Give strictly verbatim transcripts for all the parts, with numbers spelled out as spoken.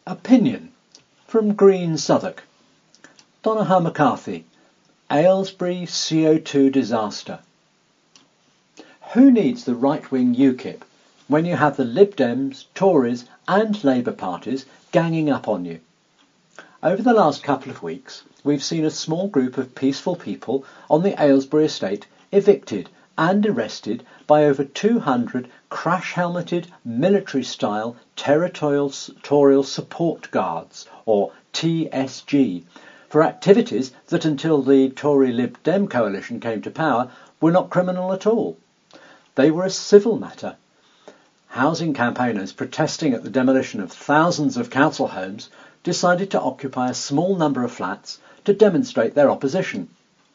Opinion from Green Southwark. Donohoe McCarthy, Aylesbury C O two disaster. Who needs the right-wing UKIP when you have the Lib Dems, Tories and Labour parties ganging up on you? Over the last couple of weeks, we've seen a small group of peaceful people on the Aylesbury estate evicted and arrested by over two hundred crash-helmeted, military-style territorial support guards, or T S G, for activities that until the Tory Lib Dem coalition came to power were not criminal at all. They were a civil matter. Housing campaigners protesting at the demolition of thousands of council homes decided to occupy a small number of flats to demonstrate their opposition.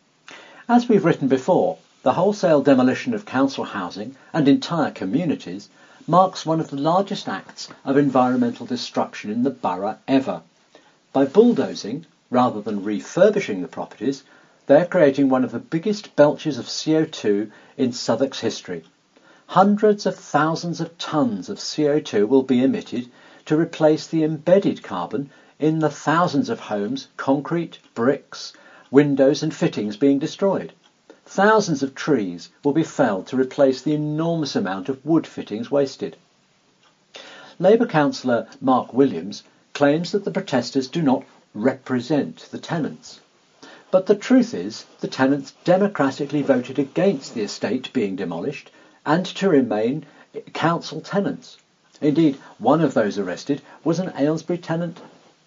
As we've written before, the wholesale demolition of council housing and entire communities marks one of the largest acts of environmental destruction in the borough ever. By bulldozing, rather than refurbishing the properties, they're creating one of the biggest belches of C O two in Southwark's history. Hundreds of thousands of tonnes of C O two will be emitted to replace the embedded carbon in the thousands of homes, concrete, bricks, windows and fittings being destroyed. Thousands of trees will be felled to replace the enormous amount of wood fittings wasted. Labour councillor Mark Williams claims that the protesters do not represent the tenants. But the truth is, the tenants democratically voted against the estate being demolished and to remain council tenants. Indeed, one of those arrested was an Aylesbury tenant.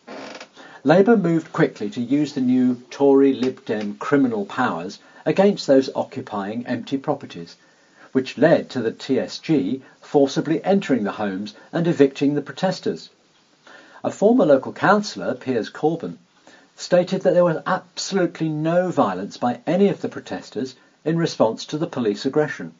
Labour moved quickly to use the new Tory Lib Dem criminal powers against those occupying empty properties, which led to the T S G forcibly entering the homes and evicting the protesters. A former local councillor, Piers Corbyn, stated that there was absolutely no violence by any of the protesters in response to the police aggression.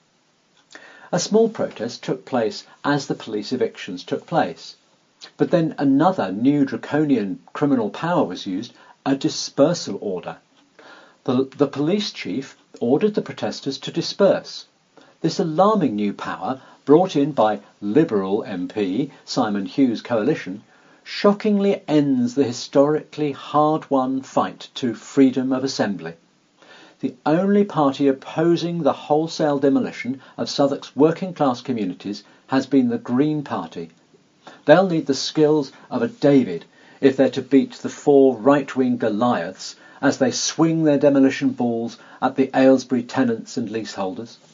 A small protest took place as the police evictions took place, but then another new draconian criminal power was used, a dispersal order. The, the police chief ordered the protesters to disperse. This alarming new power, brought in by Liberal M P Simon Hughes' coalition, shockingly ends the historically hard-won fight to freedom of assembly. The only party opposing the wholesale demolition of Southwark's working-class communities has been the Green Party. They'll need the skills of a David if they're to beat the four right-wing Goliaths as they swing their demolition balls at the Aylesbury tenants and leaseholders.